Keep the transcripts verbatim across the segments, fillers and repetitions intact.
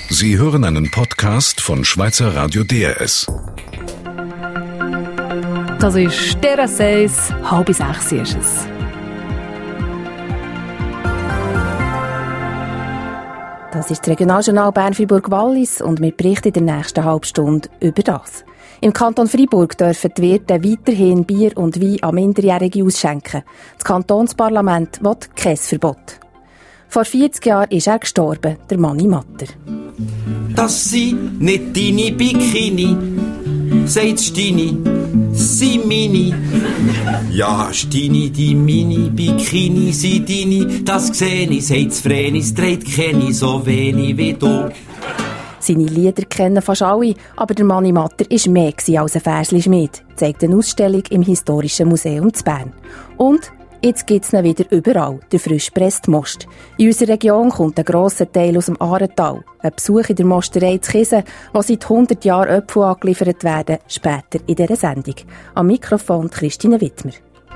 Sie hören einen Podcast von Schweizer Radio D R S. Das ist der Seis, halb sechs ist es. Das ist das Regionaljournal Bern-Freiburg-Wallis und wir berichten in der nächsten halben Stunde über das. Im Kanton Freiburg dürfen die Wirte weiterhin Bier und Wein an Minderjährige ausschenken. Das Kantonsparlament will kein Verbot. Vor vierzig Jahren ist er gestorben, der Manni Matter. Das sind nicht deine Bikini, sagt Stini, sie Mini. Ja, Stini, die Mini-Bikini sind deine, das seh ich, sagt's Vrenis, dreht kenne ich so wenig wie du. Seine Lieder kennen fast alle, aber der Manni Matter war mehr als ein Versli-Schmied, zeigt eine Ausstellung im Historischen Museum zu Bern. Und jetzt gibt es ihn wieder überall, der frisch presste Most. In unserer Region kommt ein grosser Teil aus dem Aaretal. Ein Besuch in der Mosterei zu Kisen, wo seit hundert Jahren Äpfel angeliefert werden, später in dieser Sendung. Am Mikrofon Christine Wittmer.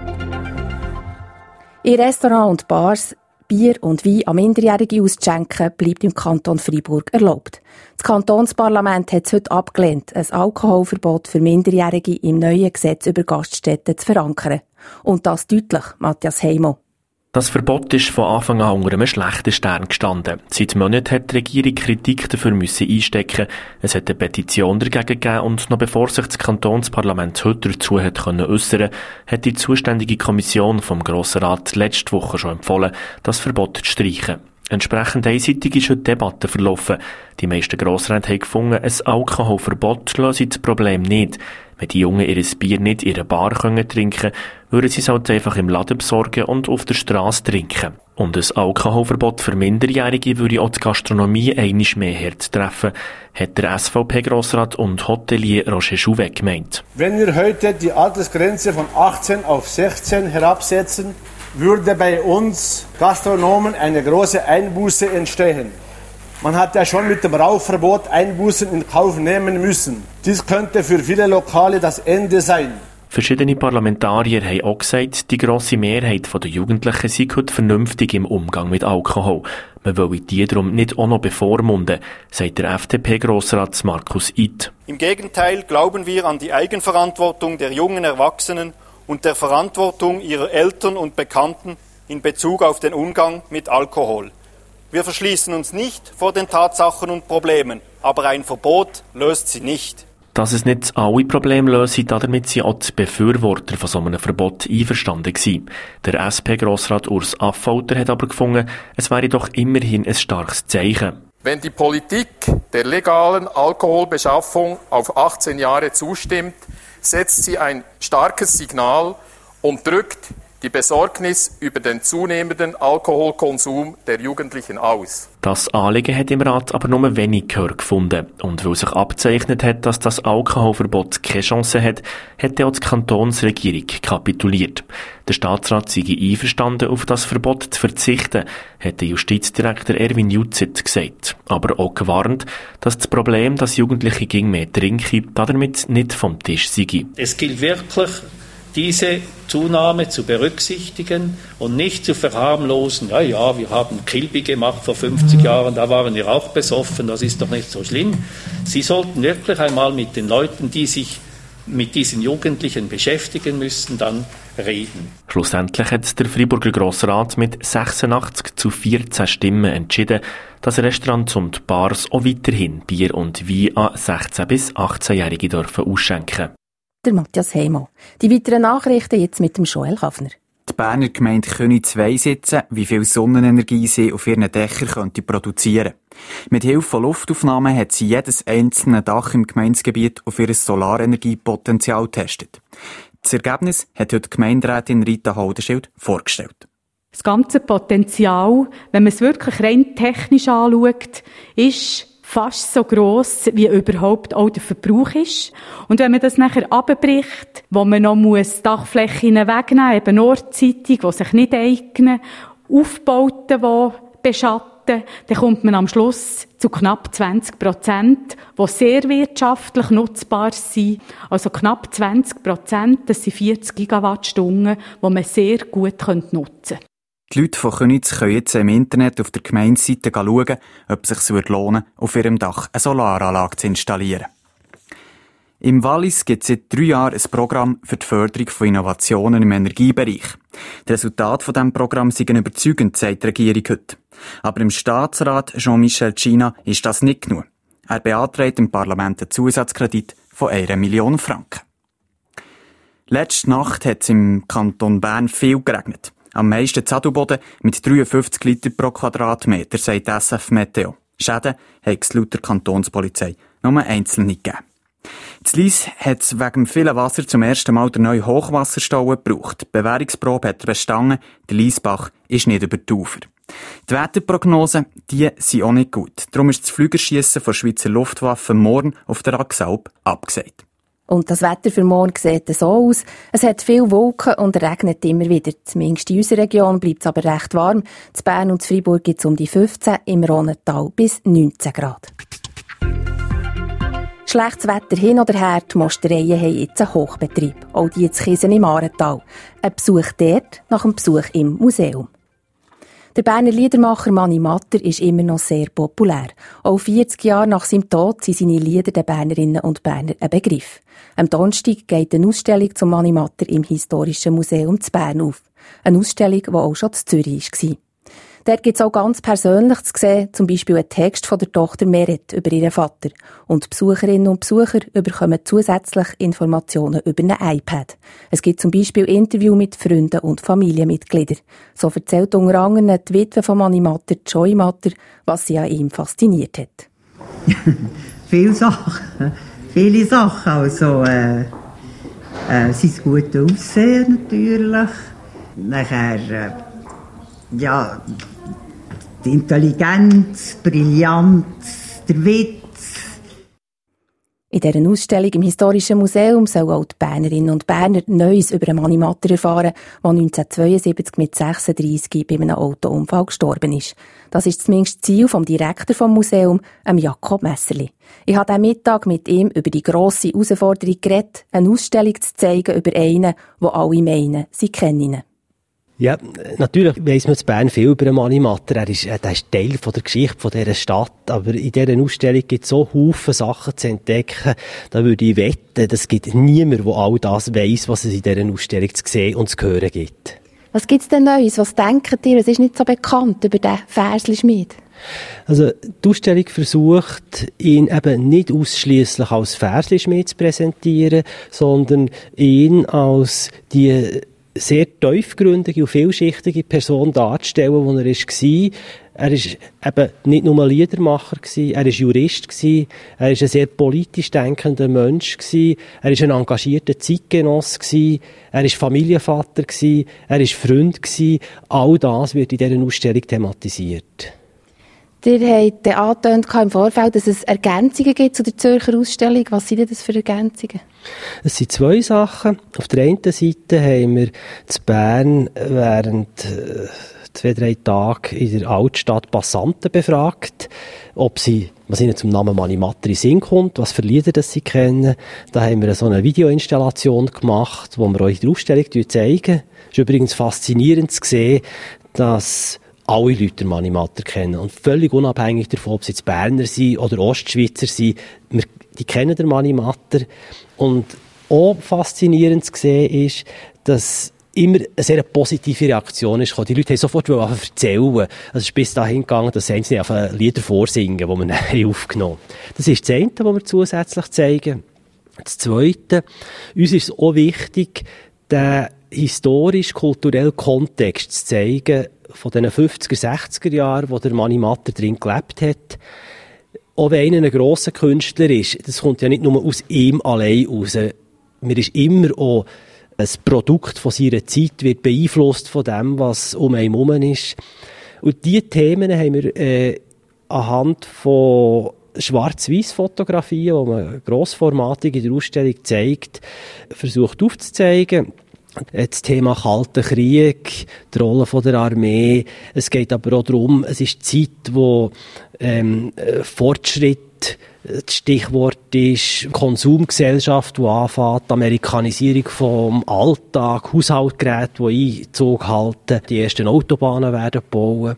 In Restaurants und Bars Bier und Wein an Minderjährige auszuschenken, bleibt im Kanton Freiburg erlaubt. Das Kantonsparlament hat es heute abgelehnt, ein Alkoholverbot für Minderjährige im neuen Gesetz über Gaststätten zu verankern. Und das deutlich, Matthias Heimo. Das Verbot ist von Anfang an unter einem schlechten Stern gestanden. Seit Monaten hat die Regierung Kritik dafür müssen einstecken. Es hat eine Petition dagegen gegeben und noch bevor sich das Kantonsparlament heute dazu hat können äußern, hat die zuständige Kommission vom Grossen Rat letzte Woche schon empfohlen, das Verbot zu streichen. Entsprechend einseitig ist heute die Debatte verlaufen. Die meisten Grossräte haben gefunden, ein Alkoholverbot löse das Problem nicht. Wenn die Jungen ihr Bier nicht in einer Bar können trinken, würden sie es halt einfach im Laden besorgen und auf der Strasse trinken. Und ein Alkoholverbot für Minderjährige würde auch die Gastronomie einmal mehr hart treffen, hat der S V P-Grossrat und Hotelier Roger Jouvet gemeint. Wenn wir heute die Altersgrenze von achtzehn auf sechzehn herabsetzen, würde bei uns Gastronomen eine große Einbuße entstehen. Man hat ja schon mit dem Rauchverbot Einbußen in Kauf nehmen müssen. Dies könnte für viele Lokale das Ende sein. Verschiedene Parlamentarier haben auch gesagt, die grosse Mehrheit der Jugendlichen sei heute vernünftig im Umgang mit Alkohol. Man wolle die darum nicht auch noch bevormunden, sagt der F D P-Grossrat Markus Ith. Im Gegenteil glauben wir an die Eigenverantwortung der jungen Erwachsenen und der Verantwortung ihrer Eltern und Bekannten in Bezug auf den Umgang mit Alkohol. Wir verschließen uns nicht vor den Tatsachen und Problemen, aber ein Verbot löst sie nicht. Dass es nicht alle Probleme löse, damit sie auch die Befürworter von so einem Verbot einverstanden gewesen. Der S P-Grossrat Urs Affolter hat aber gefunden, es wäre doch immerhin ein starkes Zeichen. Wenn die Politik der legalen Alkoholbeschaffung auf achtzehn Jahre zustimmt, setzt sie ein starkes Signal und drückt die Besorgnis über den zunehmenden Alkoholkonsum der Jugendlichen aus. Das Anliegen hat im Rat aber nur wenig Gehör gefunden. Und weil sich abzeichnet hat, dass das Alkoholverbot keine Chance hat, hat auch die Kantonsregierung kapituliert. Der Staatsrat sei einverstanden, auf das Verbot zu verzichten, hat der Justizdirektor Erwin Jutzit gesagt. Aber auch gewarnt, dass das Problem, dass Jugendliche gegen mehr trinken, damit nicht vom Tisch sei. Es gilt wirklich, diese Zunahme zu berücksichtigen und nicht zu verharmlosen, ja, ja, wir haben Kilby gemacht vor fünfzig Jahren, da waren wir auch besoffen, das ist doch nicht so schlimm. Sie sollten wirklich einmal mit den Leuten, die sich mit diesen Jugendlichen beschäftigen müssen, dann reden. Schlussendlich hat der Freiburger Grossrat mit sechsundachtzig zu vierzehn Stimmen entschieden, dass Restaurants und Bars auch weiterhin Bier und Wein an sechzehn- bis achtzehnjährige dürfen ausschenken. Der Matthias Heimo. Die weiteren Nachrichten jetzt mit dem Joel Hafner. Die Berner Gemeinde Königs weiss jetzt, wie viel Sonnenenergie sie auf ihren Dächern könnte produzieren. Mit Hilfe von Luftaufnahmen hat sie jedes einzelne Dach im Gemeindegebiet auf ihr Solarenergiepotenzial getestet. Das Ergebnis hat heute die Gemeinderätin Rita Haudenschild vorgestellt. Das ganze Potenzial, wenn man es wirklich rein technisch anschaut, ist fast so gross, wie überhaupt auch der Verbrauch ist. Und wenn man das nachher abbricht, wo man noch muss Dachflächen wegnehmen muss, eben Ortszeitung, die sich nicht eignen, Aufbauten, die beschatten, dann kommt man am Schluss zu knapp zwanzig Prozent, die sehr wirtschaftlich nutzbar sind. Also knapp zwanzig Prozent, das sind vierzig Gigawattstunden, die man sehr gut nutzen könnte. Die Leute von Köniz können jetzt im Internet auf der Gemeindeseite schauen, ob es sich lohnen würde, auf ihrem Dach eine Solaranlage zu installieren. Im Wallis gibt es seit drei Jahren ein Programm für die Förderung von Innovationen im Energiebereich. Die Resultate von diesem Programm sind überzeugend, sagt die Regierung heute. Aber im Staatsrat Jean-Michel China ist das nicht genug. Er beantragt im Parlament einen Zusatzkredit von einer Million Franken. Letzte Nacht hat es im Kanton Bern viel geregnet. Am meisten Zadelboden mit dreiundfünfzig Liter pro Quadratmeter, sagt S F Meteo. Schäden hat es laut der Kantonspolizei nur einzelne gegeben. In Lyss hat es wegen dem vielen Wasser zum ersten Mal den neuen Hochwasserstau gebraucht. Die Bewährungsprobe hat er bestanden, der Liesbach ist nicht über die Ufer. Die Wetterprognosen, die sind auch nicht gut. Darum ist das Flügerschiessen von der Schweizer Luftwaffe morgen auf der Axalp abgesagt. Und das Wetter für morgen sieht so aus. Es hat viele Wolken und regnet immer wieder. Zumindest in unserer Region bleibt es aber recht warm. In Bern und in Freiburg gibt es um die fünfzehn, im Rhonental bis neunzehn Grad. Schlechtes Wetter hin oder her, die Mostereien haben jetzt einen Hochbetrieb. Auch die in Kisen im Aaretal. Ein Besuch dort nach einem Besuch im Museum. Der Berner Liedermacher Mani Matter ist immer noch sehr populär. Auch vierzig Jahre nach seinem Tod sind seine Lieder den Bernerinnen und Bernern ein Begriff. Am Donnerstag geht eine Ausstellung zum Mani Matter im Historischen Museum zu Bern auf. Eine Ausstellung, die auch schon in Zürich war. Dort gibt es auch ganz persönlich zu sehen, zum Beispiel einen Text von der Tochter Meret über ihren Vater. Und Besucherinnen und Besucher bekommen zusätzlich Informationen über ein iPad. Es gibt zum Beispiel Interviews mit Freunden und Familienmitgliedern. So erzählt unter anderem die Witwe von Mani Matter, Joy Matter, was sie an ihm fasziniert hat. Viele Sachen. Viele Sachen. Also, äh, äh, sein gutes Aussehen natürlich. Nachher, äh, ja, die Intelligenz, die Brillanz, der Witz. In dieser Ausstellung im Historischen Museum sollen auch die Bernerinnen und Berner Neues über Mani Matter erfahren, der neunzehnhundertzweiundsiebzig mit sechsunddreissig bei einem Autounfall gestorben ist. Das ist zumindest das Ziel vom Direktor vom Museum, Jakob Messerli. Ich habe am Mittag mit ihm über die grosse Herausforderung geredet, eine Ausstellung zu zeigen über einen, den alle meinen, sie kennen ihn. Ja, natürlich weiss man in Bern viel über Mani Matter. Er ist, er ist Teil von der Geschichte von dieser Stadt. Aber in dieser Ausstellung gibt es so viele Sachen zu entdecken. Da würde ich wetten, es gibt niemand, der all das weiss, was es in dieser Ausstellung zu sehen und zu hören gibt. Was gibt es denn Neues? Was denkt ihr? Es ist nicht so bekannt über den Versli-Schmied. Also, die Ausstellung versucht, ihn eben nicht ausschliesslich als Versli-Schmied zu präsentieren, sondern ihn als die sehr tiefgründige und vielschichtige Person darzustellen, die er war. Er war eben nicht nur Liedermacher, er war Jurist, er war ein sehr politisch denkender Mensch, er war ein engagierter Zeitgenoss, er war Familienvater, er war Freund. All das wird in dieser Ausstellung thematisiert. Ihr habt angetönt im Vorfeld, dass es Ergänzungen gibt zu der Zürcher Ausstellung. Was sind denn das für Ergänzungen? Es sind zwei Sachen. Auf der einen Seite haben wir in Bern während äh, zwei, drei Tagen in der Altstadt Passanten befragt, ob sie, was ihnen zum Namen Mani Matter in Sinn kommt, was für Lieder das sie kennen. Da haben wir so eine Videoinstallation gemacht, die wir euch in der Ausstellung zeigen. Es ist übrigens faszinierend zu sehen, dass alle Leute Mani Matter kennen. Und völlig unabhängig davon, ob sie jetzt Berner sind oder Ostschweizer sind, wir, die kennen den Mani Matter. Und auch faszinierend zu sehen ist, dass immer eine sehr positive Reaktion ist. Die Leute haben sofort erzählen. Also es ist bis dahin gegangen, dass sie einzelne einfach Lieder vorsingen, die wir dann aufgenommen haben. Das ist das eine, was wir zusätzlich zeigen. Das Zweite, uns ist es auch wichtig, den historisch-kulturellen Kontext zu zeigen, von den fünfziger, sechziger Jahren, wo der Mani Matter drin gelebt hat. Auch wenn einer ein grosser Künstler ist, das kommt ja nicht nur aus ihm allein raus. Man ist immer auch ein Produkt von seiner Zeit, wird beeinflusst von dem, was um einen herum ist. Und diese Themen haben wir äh, anhand von Schwarz-Weiß-Fotografien, die man grossformatig in der Ausstellung zeigt, versucht aufzuzeigen. Das Thema Kalter Krieg, die Rolle von der Armee. Es geht aber auch darum, es ist Zeit, wo ähm, Fortschritt Das Stichwort ist Konsumgesellschaft, die anfängt, die Amerikanisierung vom Alltag, Haushaltsgeräte, die Einzug halten, die ersten Autobahnen werden gebaut.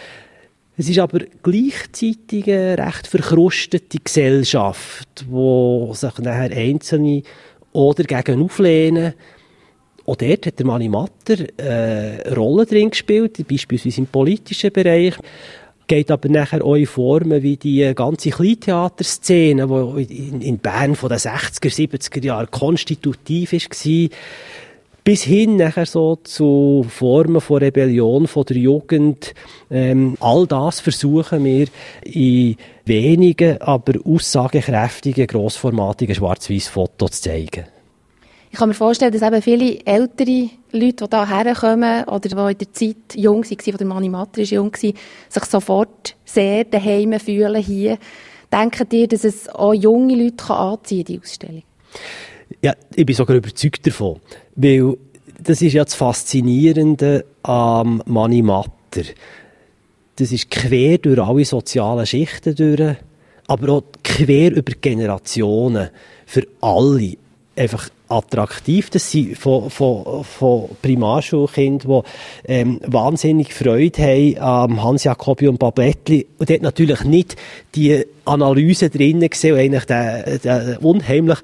Es ist aber gleichzeitig eine recht verkrustete Gesellschaft, wo sich nachher Einzelne oder dagegen auflehnen. Auch dort hat der Mani Matter äh, eine Rolle drin gespielt, beispielsweise im politischen Bereich. Geht aber nachher auch in Formen wie die ganze Kleintheaterszene, die in, in Bern von den sechziger, siebziger Jahren konstitutiv war, bis hin nachher so zu Formen von Rebellion von der Jugend. Ähm, all das versuchen wir in wenigen, aber aussagekräftigen, grossformatigen Schwarz-Weiß-Fotos zu zeigen. Ich kann mir vorstellen, dass eben viele ältere Leute, die hierher kommen oder die in der Zeit jung waren, wo der Mani Matter jung war, sich sofort sehr daheim fühlen hier. Denken ihr, dass es auch junge Leute anziehen kann, die Ausstellung? Ja, ich bin sogar überzeugt davon. Weil das ist ja das Faszinierende am Mani Matter. Das ist quer durch alle sozialen Schichten durch, aber auch quer über Generationen, für alle. Einfach attraktiv. Das sind von, von, von Primarschulkindern, die ähm, wahnsinnig Freude haben am Hans Jacobi und Babetli. Und dort natürlich nicht die Analyse drinnen gesehen, eigentlich der, der unheimlich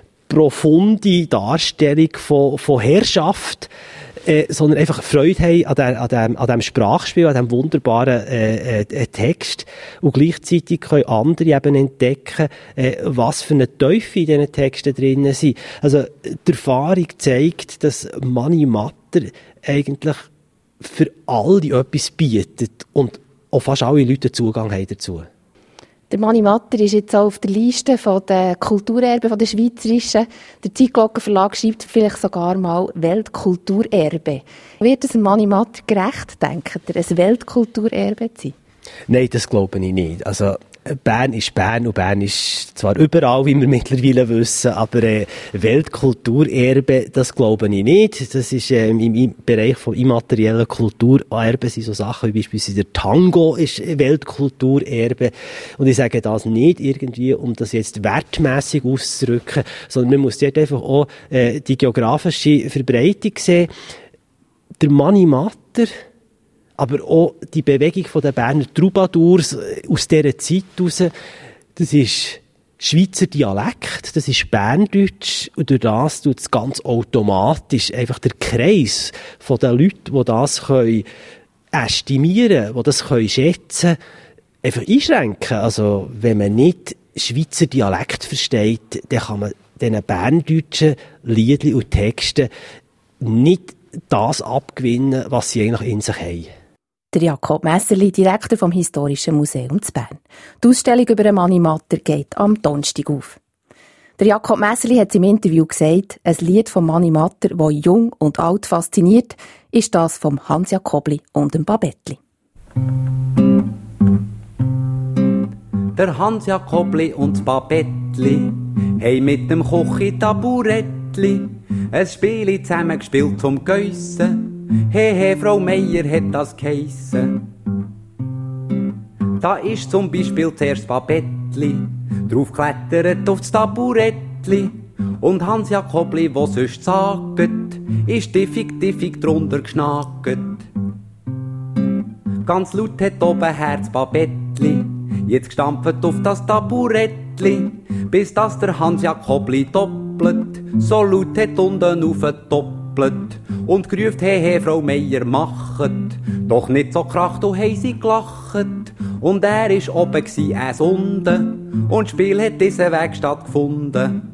profunde Darstellung von, von Herrschaft, äh, sondern einfach Freude haben an, der, an, dem, an dem Sprachspiel, an dem wunderbaren äh, äh, Text. Und gleichzeitig können andere eben entdecken, äh, was für eine Teufel in diesen Texten drin sind. Also die Erfahrung zeigt, dass Mani Matter eigentlich für alle etwas bietet und auch fast alle Leute Zugang haben dazu. Der Mani Matter ist jetzt auch auf der Liste der Kulturerben von der Schweizerischen. Der Zeitglockenverlag schreibt vielleicht sogar mal Weltkulturerbe. Wird es dem Mani Matter gerecht, denkt ihr, ein Weltkulturerbe zu sein? Nein, das glaube ich nicht. Also Bern ist Bern und Bern ist zwar überall, wie wir mittlerweile wissen, aber äh, Weltkulturerbe, das glaube ich nicht. Das ist äh, im, im Bereich von immateriellen Kulturerben sind so Sachen wie beispielsweise der Tango ist Weltkulturerbe. Und ich sage das nicht irgendwie, um das jetzt wertmässig auszudrücken, sondern man muss dort einfach auch äh, die geografische Verbreitung sehen. Der Mani Matter, aber auch die Bewegung der Berner Troubadours aus dieser Zeit heraus, das ist Schweizer Dialekt, das ist Berndeutsch und durch das tut es ganz automatisch einfach der Kreis von den Leuten, die das können estimieren, die das können schätzen, einfach einschränken. Also wenn man nicht Schweizer Dialekt versteht, dann kann man diesen berndeutschen Liedern und Texten nicht das abgewinnen, was sie eigentlich in sich haben. Der Jakob Messerli, Direktor vom Historischen Museum zu Bern. Die Ausstellung über den Mani Matter geht am Donnerstag auf. Der Jakob Messerli hat im Interview gesagt, ein Lied von Mani Matter, das jung und alt fasziniert, ist das vom Hans Jacobli und dem Babetli. Der Hans Jacobli und das Babetli haben mit dem Kochi Taburettli ein Spiel zusammen gespielt zum Geissen. He, he, Frau Meier hat das geheissen. Da ist zum Beispiel zuerst Babetli drauf klettert aufs Taburettli. Und Hans Jacobli, wo sonst sagt, ist diffig, diffig drunter geschnackt. Ganz laut hat oben Herz Babetli jetzt gestampft auf das Taburettli, bis das der Hans Jacobli doppelt, so laut hat unten aufgedoppelt und gerufen, he, he, Frau Meier, machet. Doch nicht so kracht, und hei sie gelacht. Und er ist oben gsi, es unten, und das Spiel hat diesen Weg stattgefunden.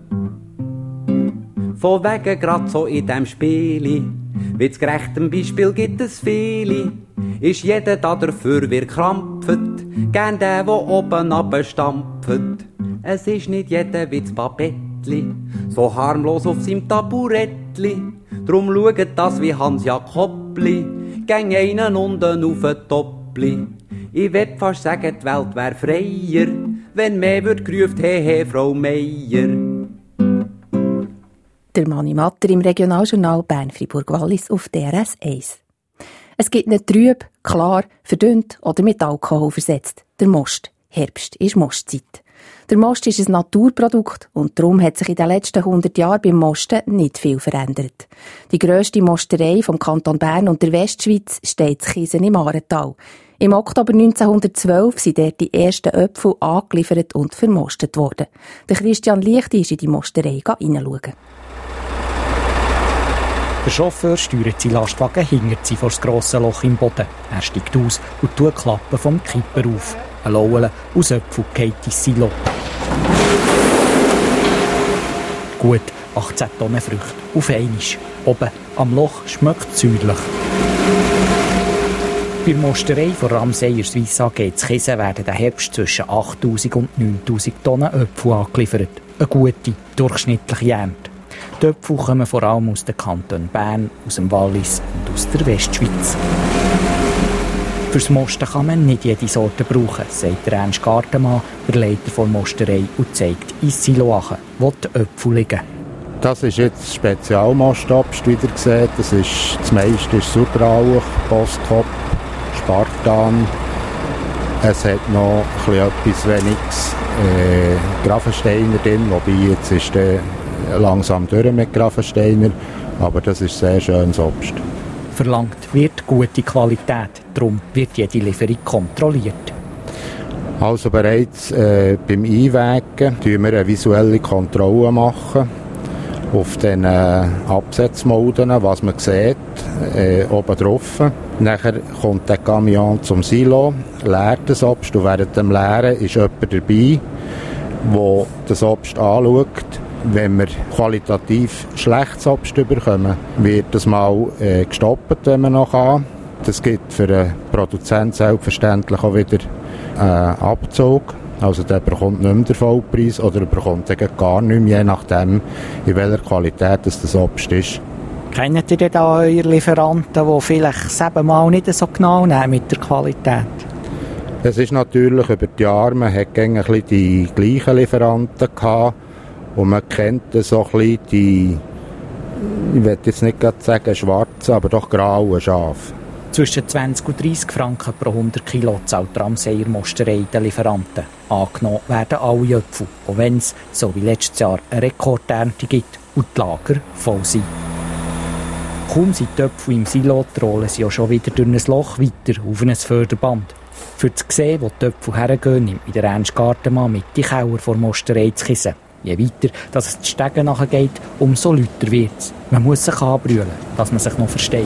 Von wegen grad so in dem Spieli, wie zu gerechtem Beispiel gibt es viele, ist jeder da dafür, wer krampft, gern der, wo oben abstampft. Es ist nicht jeder wie das Babettli, so harmlos auf seinem Taburettli. Drum schaut das wie Hans Jacobli, gäng einen unten auf den Toppli. Ich würd fast sagen, die Welt wär freier, wenn mehr wird gerufen, he, he, Frau Meier. Der Mani Matter im Regionaljournal Bern-Fribourg-Wallis auf D R S eins. Es gibt nicht trüb, klar, verdünnt oder mit Alkohol versetzt. Der Most. Herbst ist Mostzeit. Der Most ist ein Naturprodukt und darum hat sich in den letzten hundert Jahren beim Mosten nicht viel verändert. Die grösste Mosterei vom Kanton Bern und der Westschweiz steht in Chisen im Aaretal. Im Oktober neunzehnhundertzwölf sind dort die ersten Äpfel angeliefert und vermostet worden. Der Christian Lichti ist in die Mosterei hineinschauen. Der Chauffeur steuert seinen Lastwagen hingert sie vor das grosse Loch im Boden. Er steigt aus und tut die Klappe vom Kipper auf. Ein Lauele aus Äpfel geht ins Silo. Gut achtzehn Tonnen Früchte auf einmal. Oben am Loch schmeckt es säuerlich. Bei der Mosterei von Ramseyer Suisse A G in Chisen werden den Herbst zwischen achttausend und neuntausend Tonnen Äpfel angeliefert. Eine gute, durchschnittliche Ernte. Die Äpfel kommen vor allem aus den Kantonen Bern, aus dem Wallis und aus der Westschweiz. Fürs Mosten kann man nicht jede Sorte brauchen, sagt der Ernst Gartenmann, der Leiter der Mosterei, und zeigt ins Silo an, wo die Äpfel liegen. Das ist jetzt Spezialmostobst, wie ihr seht. Das, ist, das meiste ist Sauerrauch, Postkopf, Spartan. Es hat noch etwas weniges äh, Grafensteiner drin, wobei jetzt ist der langsam durch mit Grafensteiner, aber das ist sehr schönes Obst. Verlangt wird gute Qualität, darum wird jede Lieferung kontrolliert. Also bereits äh, beim Einwägen machen wir eine visuelle Kontrolle machen auf den äh, Absetzmoden, was man sieht, äh, oben drauf. Nachher kommt der Camion zum Silo, leert das Obst und während dem Leeren ist jemand dabei, der das Obst anschaut. Wenn wir qualitativ schlechtes Obst bekommen, wird das mal äh, gestoppt, wenn man noch kann. Das gibt für den Produzenten selbstverständlich auch wieder äh, Abzug. Also der bekommt nicht mehr den Vollpreis oder er bekommt gar nicht mehr, je nachdem, in welcher Qualität das, das Obst ist. Kennt ihr denn da eure Lieferanten, die vielleicht siebenmal nicht so genau nehmen mit der Qualität? Es ist natürlich über die Jahre, man hat ein bisschen die gleichen Lieferanten gehabt. Und man kennt so ein bisschen die, ich will jetzt nicht gerade sagen schwarzen, aber doch grauen Schafe. Zwischen zwanzig und dreissig Franken pro hundert Kilo zahlt die Ramseyer Mosterei den Lieferanten. Angenommen werden alle Äpfel, auch wenn es, so wie letztes Jahr, eine Rekordernte gibt und die Lager voll sind. Kaum sind die Äpfel im Silo, rollen sie auch schon wieder durch ein Loch weiter auf ein Förderband. Für zu sehen, wo die Äpfel hergehen, nimmt mir der Ernst Gartenmann mit die Kauer vor der Mosterei zu Chisen. Je weiter dass es die Stege nachgeht, umso lauter wird es. Man muss sich anbrüllen, dass man sich noch versteht.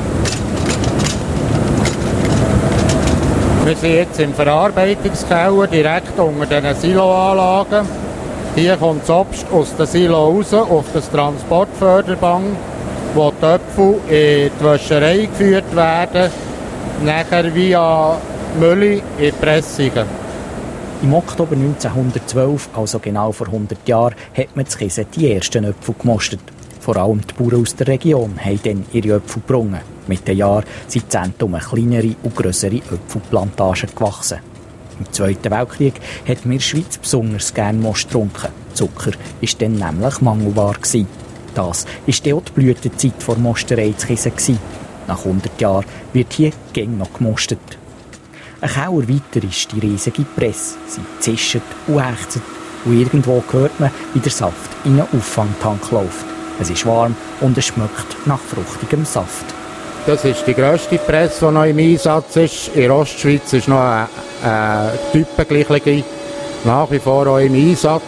Wir sind jetzt im Verarbeitungskeller, direkt unter diesen Siloanlagen. Hier kommt das Obst aus dem Silo raus auf das Transportförderband, wo die Äpfel in die Wäscherei geführt werden, nachher via Mülle in die Pressungen. Im Oktober neunzehnhundertzwölf, also genau vor hundert Jahren, hat man in Chisen die ersten Äpfel gemostet. Vor allem die Bauern aus der Region haben dann ihre Äpfel gebrungen. Mit den Jahren sind Zentrum kleinere und grössere Äpfelplantagen gewachsen. Im Zweiten Weltkrieg hat mir in der Schweiz besonders gerne Most getrunken. Zucker war dann nämlich mangelbar gewesen. Das war dann auch die Blütezeit der Mosterei in Chisen. Nach hundert Jahren wird hier gäng noch gemostet. Ein Kauer weiter ist die riesige Presse. Sie zischt und ächzt und irgendwo hört man, wie der Saft in einen Auffangtank läuft. Es ist warm und es schmeckt nach fruchtigem Saft. Das ist die grösste Presse, die noch im Einsatz ist. In der Ostschweiz ist noch eine, eine typengleiche nach wie vor auch im Einsatz.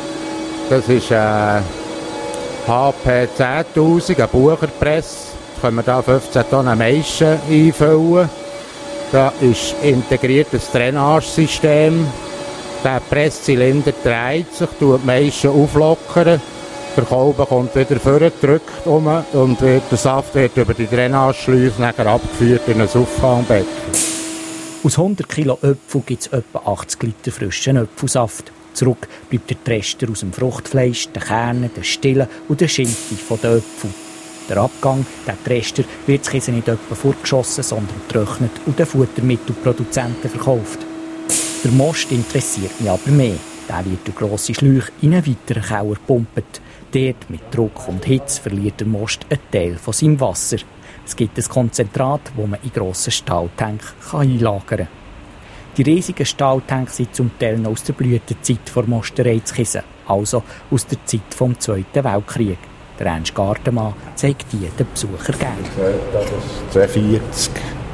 Das ist eine H P zehntausend, eine Bucherpresse. Da können wir da fünfzehn Tonnen Maischen einfüllen. Da ist integriertes Drainagesystem. Der Presszylinder dreht sich, tut die Maischen auflockern. Der Kolben kommt wieder vorgedrückt um und wird, der Saft wird über die Drainageschleuse nachher abgeführt in ein Auffangbecken. Aus hundert Kilo Äpfel gibt es etwa achtzig Liter frischen Äpfelsaft. Zurück bleibt der Trester aus dem Fruchtfleisch, den Kernen, den Stillen und der Schinte von den Äpfeln. Der Abgang, der Trester, wird sich nicht etwa vorgeschossen, sondern getrocknet und den Futtermittelproduzenten verkauft. Der Most interessiert mich aber mehr. Der wird durch grosse Schläuche in einen weiteren Keller gepumpt. Dort, mit Druck und Hitze, verliert der Most einen Teil von seinem Wasser. Es gibt ein Konzentrat, das man in grossen Stahltanks einlagern kann. Die riesigen Stahltanks sind zum Teil noch aus der Blütezeit der Mosterei zu Kisen, also aus der Zeit des Zweiten Weltkriegs. Der Ernst Gartemann zeigt die den Besucher gerne. Das ist zweiundvierzig,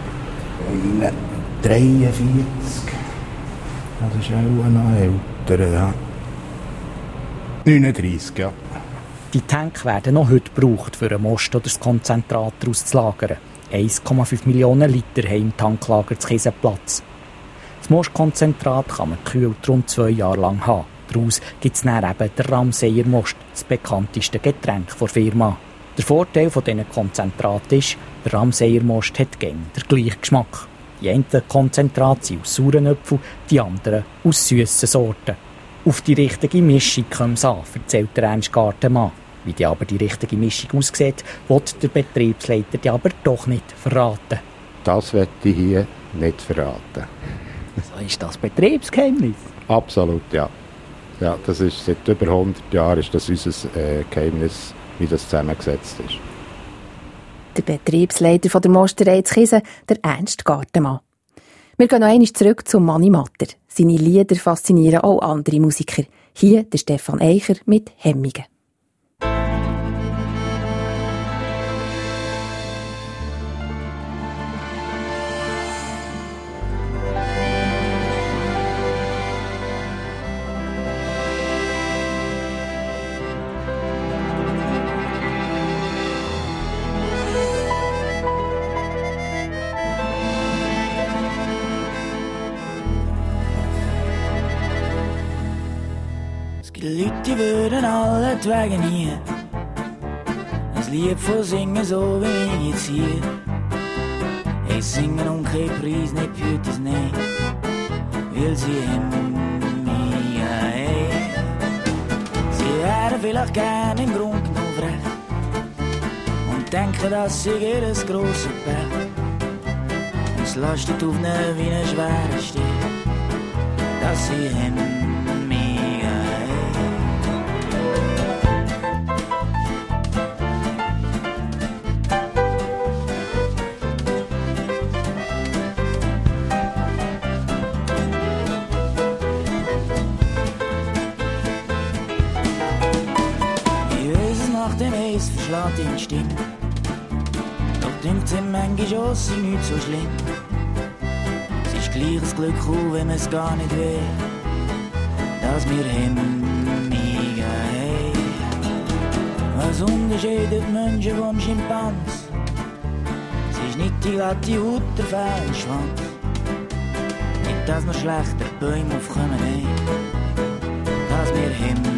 dreiundvierzig, das ist auch noch älter, ja. neununddreissig, ja. Die Tanks werden noch heute gebraucht, für einen Most oder das Konzentrat daraus zu lagern. eins Komma fünf Millionen Liter haben im Tanklager zu Kisen Platz. Das Mostkonzentrat kann man gekühlt rund zwei Jahre lang haben. Daraus gibt es dann eben den Ramseyer Most, das bekannteste Getränk der Firma. Der Vorteil von diesen Konzentraten ist, der Ramseyer Most hat gerne den gleichen Geschmack. Die einen Konzentrate sind aus sauren Äpfeln, die anderen aus süssen Sorten. Auf die richtige Mischung kommt es an, erzählt der Ernst Gartemann. Wie die aber die richtige Mischung aussieht, will der Betriebsleiter die aber doch nicht verraten. Das wird ich hier nicht verraten. So ist das Betriebsgeheimnis? Absolut, ja. Ja, das ist seit über hundert Jahren ist das unser äh, Geheimnis, wie das zusammengesetzt ist. Der Betriebsleiter von der Mosterei zu Kisen, der Ernst Gartemann. Wir gehen noch einmal zurück zum Mani Matter. Seine Lieder faszinieren auch andere Musiker. Hier der Stefan Eicher mit Hemmingen. Die Leute würden alle Wege nie ein Lied von singen, so wie ich jetzt hier. Ich singe um keinen Preis, nicht für das Nein, weil sie haben mich, hey. Sie wären vielleicht gerne im Grund genug recht und denken, dass sie ihr grosses Pech. Und es lastet auf ihnen wie ein schwerer Stich, dass sie haben. Verschlägt ihn Stimme. Doch dünkt sie manchmal auch, sie nicht so schlimm. Es ist gleich ein Glück, auch wenn man es gar nicht will, dass wir hemmigen haben. Was unterscheidet Menschen von Schimpans? Es ist nicht die glatte Haut, der feine Schwanz. Nicht, dass wir schlechter Bäume aufkommen haben, dass wir hemmigen.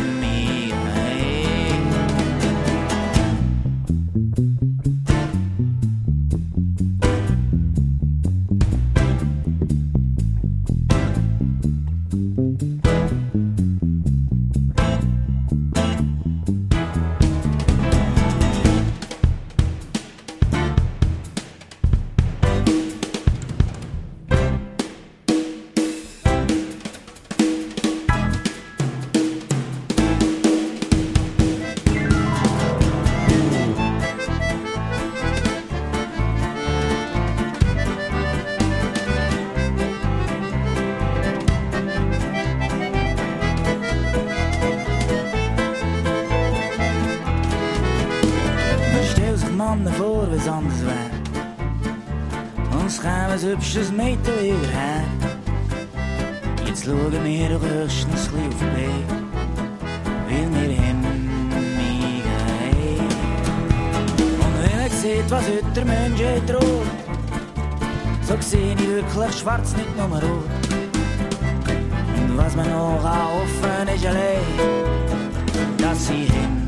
Vor, wie es anders wär. Uns käme ein hübsches Mädchen hierher. Jetzt schauen wir doch höchstens ein bisschen auf den Weg, weil wir hemmigen haben. Und wenn man sieht, was heute der Mensch droht, so sehe ich wirklich schwarz, nicht nur rot. Und was man noch hoffen ist allein, dass sie hemmigen.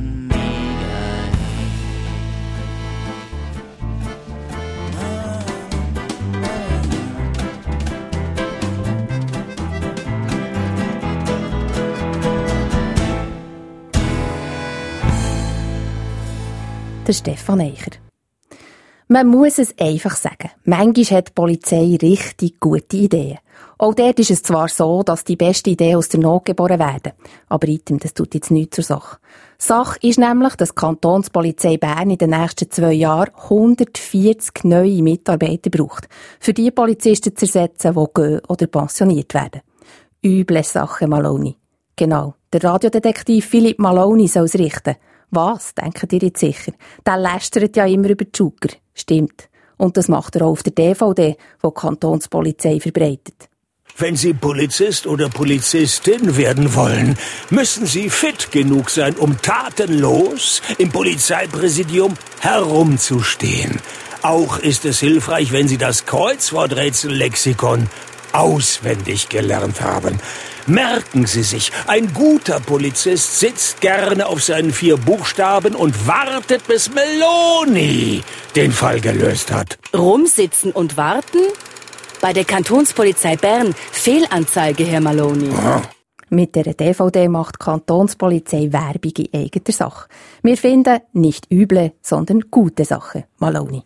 Der Stefan Eicher. Man muss es einfach sagen. Manchmal hat die Polizei richtig gute Ideen. Auch dort ist es zwar so, dass die besten Ideen aus der Not geboren werden. Aber item, das tut jetzt nichts zur Sache. Sache ist nämlich, dass die Kantonspolizei Bern in den nächsten zwei Jahren hundertvierzig neue Mitarbeiter braucht, für die Polizisten zu ersetzen, die gehen oder pensioniert werden. Üble Sache, Maloney. Genau, der Radiodetektiv Philipp Maloney soll es richten. Was, denkt ihr jetzt sicher? Der lästert ja immer über die Schuker. Stimmt. Und das macht er auch auf der D V D, die die Kantonspolizei verbreitet. Wenn Sie Polizist oder Polizistin werden wollen, müssen Sie fit genug sein, um tatenlos im Polizeipräsidium herumzustehen. Auch ist es hilfreich, wenn Sie das Kreuzworträtsel-Lexikon auswendig gelernt haben. Merken Sie sich, ein guter Polizist sitzt gerne auf seinen vier Buchstaben und wartet, bis Meloni den Fall gelöst hat. Rumsitzen und warten? Bei der Kantonspolizei Bern Fehlanzeige, Herr Maloney. Oh. Mit der D V D macht die Kantonspolizei Werbung in eigener Sache. Wir finden nicht üble, sondern gute Sachen, Maloney.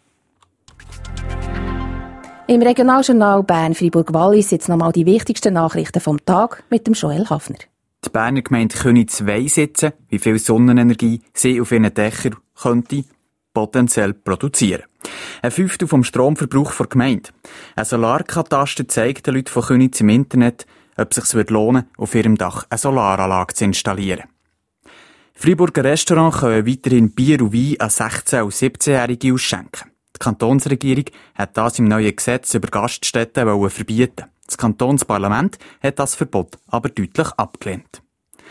Im Regionaljournal Bern-Fribourg-Wallis jetzt nochmal die wichtigsten Nachrichten vom Tag mit dem Joel Hafner. Die Berner Gemeinde Königs weiss jetzt, wie viel Sonnenenergie sie auf ihren Dächern könnte potenziell produzieren. Ein Fünftel vom Stromverbrauch der Gemeinde. Ein Solarkataster zeigt den Leuten von Königs im Internet, ob es sich lohnen würde, auf ihrem Dach eine Solaranlage zu installieren. Freiburger Restaurants können weiterhin Bier und Wein an sechzehn- und siebzehnjährige ausschenken. Die Kantonsregierung hat das im neuen Gesetz über Gaststätten verbieten. Das Kantonsparlament hat das Verbot aber deutlich abgelehnt.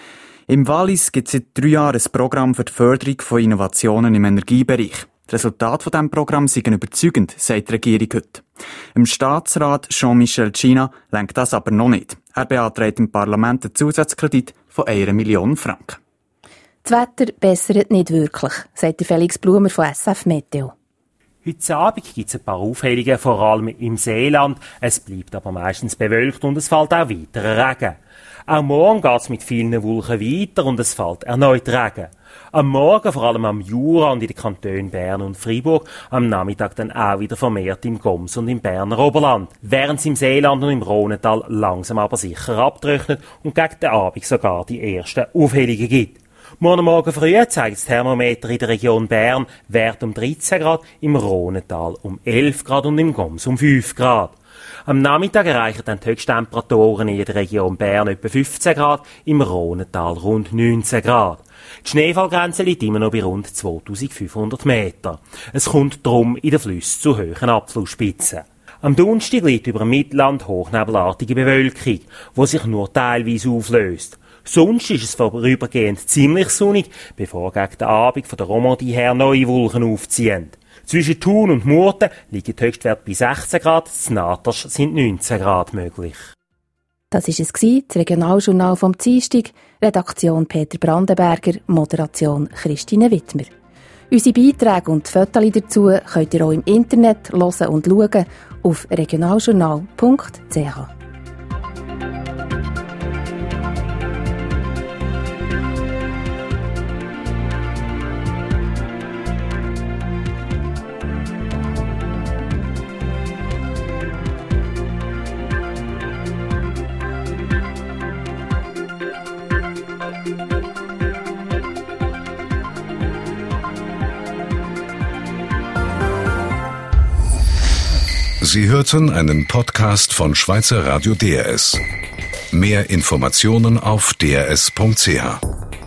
Im Wallis gibt es seit drei Jahren ein Programm für die Förderung von Innovationen im Energiebereich. Die Resultate von diesem Programm sind überzeugend, sagt die Regierung heute. Im Staatsrat Jean-Michel China lenkt das aber noch nicht. Er beantragt im Parlament einen Zusatzkredit von einer Million Franken. Das Wetter bessert nicht wirklich, sagt Felix Blumer von S F Meteo. Heute Abend gibt es ein paar Aufhellungen, vor allem im Seeland. Es bleibt aber meistens bewölkt und es fällt auch weiterer Regen. Auch morgen geht es mit vielen Wolken weiter und es fällt erneut Regen. Am Morgen vor allem am Jura und in den Kantonen Bern und Freiburg, am Nachmittag dann auch wieder vermehrt im Goms und im Berner Oberland. Während es im Seeland und im Rhonental langsam aber sicher abtrocknet und gegen den Abend sogar die ersten Aufhellungen gibt. Morgen Morgen früh zeigt das Thermometer in der Region Bern Wert um dreizehn Grad, im Rhonental um elf Grad und im Goms um fünf Grad. Am Nachmittag erreichen dann die Höchsttemperaturen in der Region Bern etwa fünfzehn Grad, im Rhonental rund neunzehn Grad. Die Schneefallgrenze liegt immer noch bei rund zweitausendfünfhundert Meter. Es kommt darum in den Flüssen zu hohen Abflussspitzen. Am Donnerstag liegt über dem Mittelland hochnebelartige Bewölkung, die sich nur teilweise auflöst. Sonst ist es vorübergehend ziemlich sonnig, bevor gegen den Abend von der Romandie her neue Wolken aufziehen. Zwischen Thun und Murten liegen die Höchstwerte bei sechzehn Grad, in Natas sind neunzehn Grad möglich. Das war es, das Regionaljournal vom Dienstag. Redaktion Peter Brandenberger, Moderation Christine Wittmer. Unsere Beiträge und Fotos dazu könnt ihr auch im Internet hören und schauen auf regionaljournal punkt c h. Sie hörten einen Podcast von Schweizer Radio D R S. Mehr Informationen auf d r s punkt c h.